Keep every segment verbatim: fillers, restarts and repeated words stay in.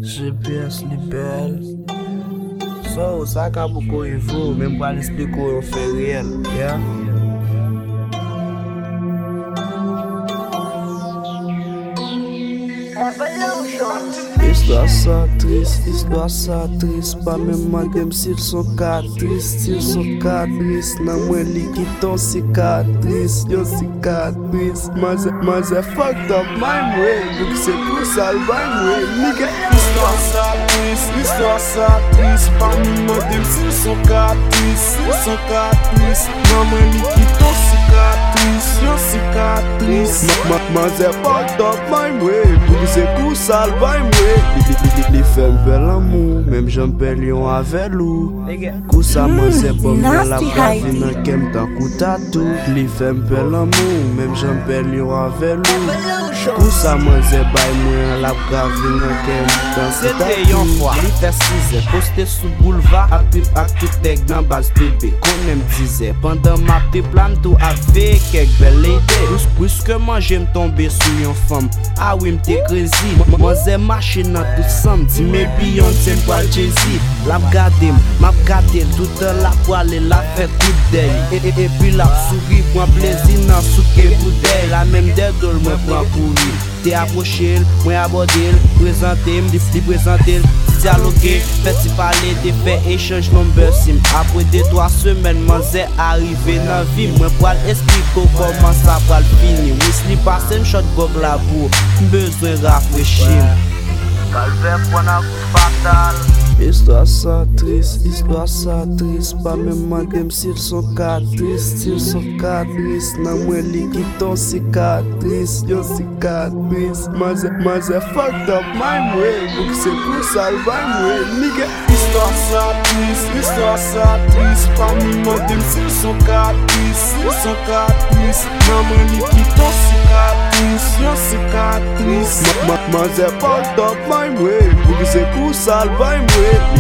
G P S li bel. So, sa ka beaucoup info, même pas l'expliquer on fait réel. Yeah? Histoire ça triste, histoire ça triste. Pas même malgré s'ils sont catrices, s'ils sont catrices. Nan mwen li ki ton cicatrice, yo cicatrice. Mas mas é fucked up my way, donc c'est pour salvar moi, nigga. Histoire ça triste, histoire ça triste. Pas même malgré s'ils sont catrices, s'ils sont catrices. Nan mwen li ki ton cicatrice, yo cicatrice. Mas é fucked up my way, donc c'est pour salvar moi. Li fè bel amour, même j'en pè lion avec lou. Kou sa man se bon men la bravi nan kem tan kou tatou. Li fè bel amour, même j'en pè lion avec lou. Kou sa man se bay mwen la bravi nan kem tan kou tatou. C'était yon fois, li fè size, posté sous boulevard apip ak tout tek nan bas bébé. Kon em disait, pendant ma piplam tout avec kek bel ide. Puisque moi j'aime tomber sous yon femme, ah oui m'te crazy. Moi zè marché nan tout sam, di me Beyoncé m'pwa Jay-Z. La m'gade, m'a gade, tout la poale la fait coup d'œil. Et, et, et puis la souris prend plaisir nan souke bouteille. La même dedol me prend pour lui. T'es approché, moi abordé, présenté, m'di présenté, dialogué, fait si parler, t'es fait échange number sim. Après deux trois semaines, moi j'ai arrivé dans vie, moi pour expliquer comment ça va finir. Wesley passe une shot gog la boue, besoin rafraîchir. Calvaire pour un coup fatal. Histoire ça triste, histoire ça triste. Pas même malgré s'ils sont catrices, s'ils sont catrices. Nan mwen li ki ton cicatrice, yo cicatrice. Mas mas é fucked up my way, donc c'est pour salvar moi, nigga. Histoire ça triste, histoire ça triste. Pas même malgré s'ils sont catrices, s'ils sont catrices. Nan mwen li ki ton cicatrice, yo cicatrice. Mas é fucked up my way, donc c'est pour salvar moi.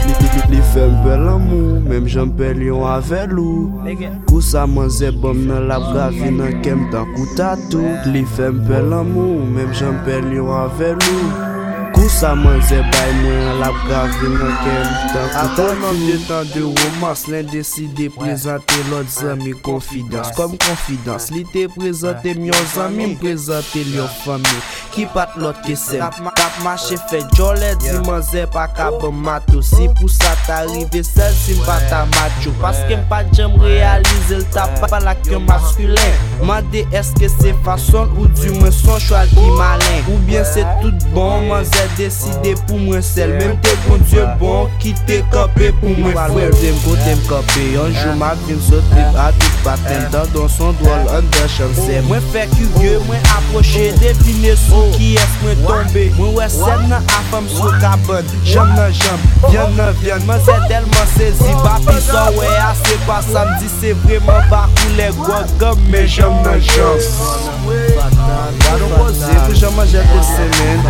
Li fè bel amour, même j'en pè lion avec lou. Kou sa man zè bom nan la bravi nan kem tan kou tatou. Li fè bel amour, même j'en pè lion avec lou. Kou sa man zè bay mwen la bravi nan kem tan kou tatou. Après de temps de romance, l'un décidé présenter l'autre ami confidence. Comme confidence, li te présente mion ami, m'présente lion famille. Qui pat l'autre que c'est Cap marché fait jolé, di man zè pa ka bon mato. Si pour ça t'arrive seul, si m'pa ta macho. Parce que m'pa jam réalise le tap pas la que masculin. Mande est-ce que c'est façon ou du moins son choix qui malin. Ou bien c'est tout bon, man zè décidé pour moi seul. Même t'es bon Dieu bon, qui t'es campé pour moi frère. Dem côté m'campé, un jour ma vin so trip à tout patin. Dans son doigt under chance. Moi fait curieux, moi approché, deviner sous qui est moi tombé. Moi ouais c'est nan a femme sous cabane. J'aime nan j'aime, viens nan viens. Moi c'est tellement saisi, papi ça ouais assez pas samedi. C'est vraiment pas pour les gros comme mais j'aime nan j'aime. Gado posé, pour j'aime manger des semaines.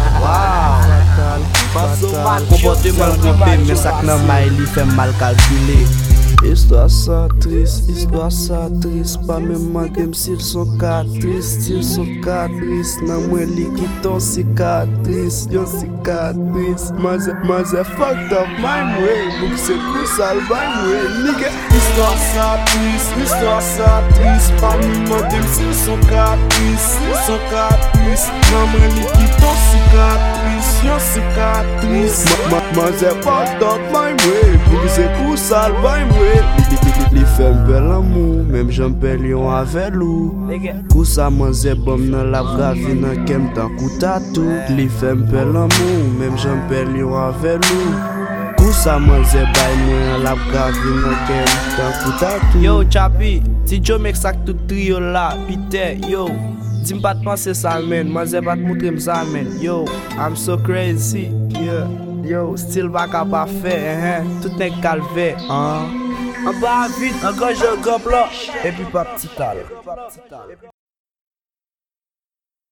Waouh, comportement groupé, mais ça que nan maille li fait mal calculé. Histoire ça triste, histoire ça triste. Pas même malgré s'ils sont catrices, s'ils sont catrices. Nan mwen li ki ton cicatrice, yo cicatrice. Mas mas é fucked up my way, donc c'est pour salvar moi, nigga. Histoire ça triste, histoire ça triste. Pas même malgré s'ils sont catrices, s'ils sont catrices. Nan mwen li ki ton cicatrice, yo cicatrice. Mas é fucked up my way, donc c'est pour salvar moi. Li fè bel amour, même j'en pè lion avec lou. Kou sa man zè bom nan la bravi nan kem tan kou tatou. Li fè bel amour, même j'en pè lion avec lou. Kou sa man zè bay mwen la bravi nan kem tan kou tatou. Yo Chapi, ti Joe mek sak tout trio la, Peter, yo. Di m'pat pense sa men, man zè pat moutre m'sa men. Yo, I'm so crazy, yeah. Yo, still back up à faire, hein, tout est calvé, hein. En bas vite, encore je gobe là, et puis pas petit tal.